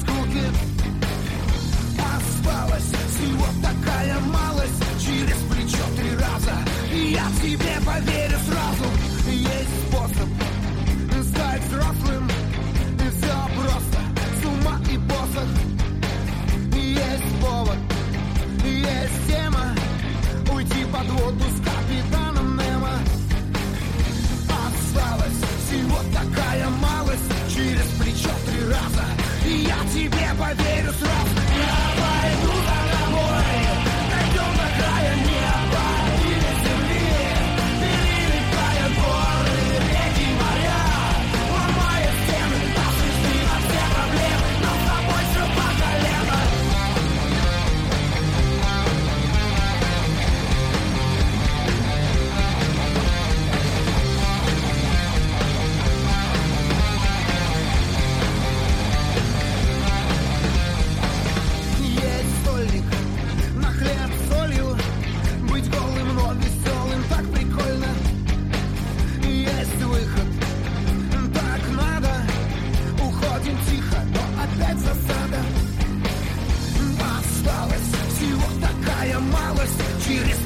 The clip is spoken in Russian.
скуки. Осталась всего такая малость. Через плечо 3 раза я тебе поверю сразу. Есть способ стать взрослым. Все просто, с ума и посох. Есть повод, есть тема. Уйти под воду с капитаном Немо. Осталась всего такая малость. Через плечо 3 раза я тебе поверю сразу. Я пойду за тобой, дойдем до края неба или земли. Перелетая горы, реки, моря, ломая стены, отошли от всех проблем. Нам с тобой все по колено. Есть стольник на хлеб с солью. Быть голым, но веселым так прикольно. Есть выход, так надо. Уходим тихо, но опять засада. Осталась всего такая малость. Через